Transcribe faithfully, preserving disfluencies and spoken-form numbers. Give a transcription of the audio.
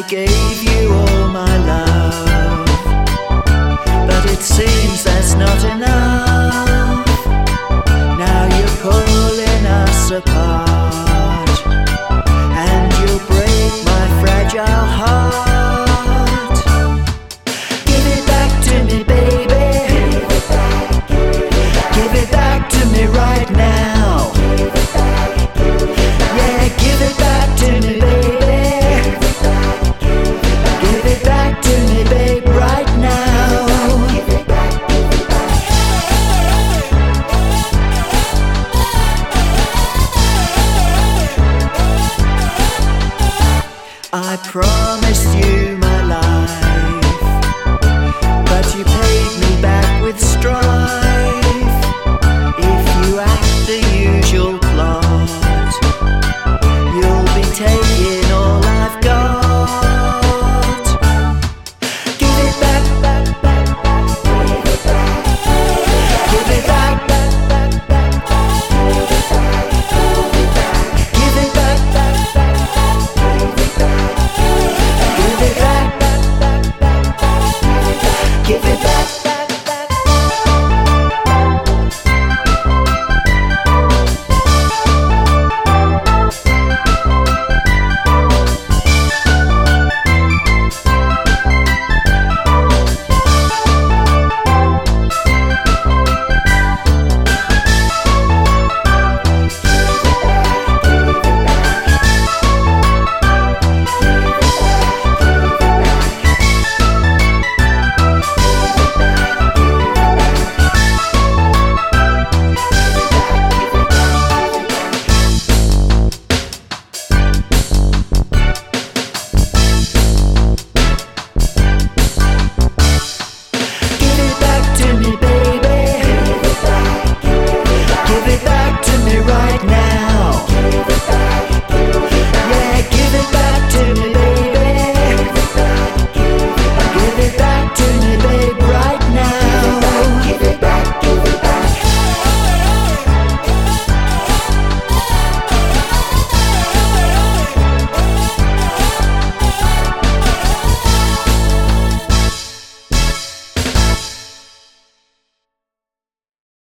gave you all my love, but it seems that's not enough. Now you're pulling us apart, and you'll break my fragile heart. Give it back to me, baby. Give it back to me right now. Yeah, give it back to me, baby. Give it back to me, babe, right now. I promised you my life, but you paid me back with strife. If you act the usual plot, you'll be taking all I've got. Give it back, back, back, back. Give it back, back, back, back. Give it back, back, back. Give it back, back, back, back. Give it back, back, back. Right now.